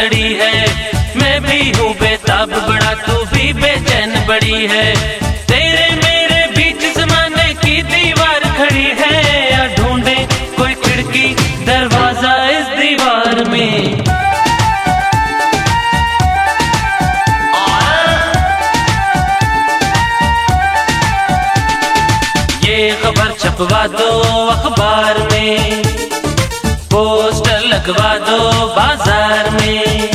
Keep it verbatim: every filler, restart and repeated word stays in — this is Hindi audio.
लड़ी है। मैं भी हूँ बेताब बड़ा, तू भी बेचैन बड़ी है। तेरे मेरे बीच ज़माने की दीवार खड़ी है। या ढूंढे कोई खिड़की दरवाजा इस दीवार में। ये खबर छपवा दो अखबार में, पोस्टर लगवा दो बाजार में।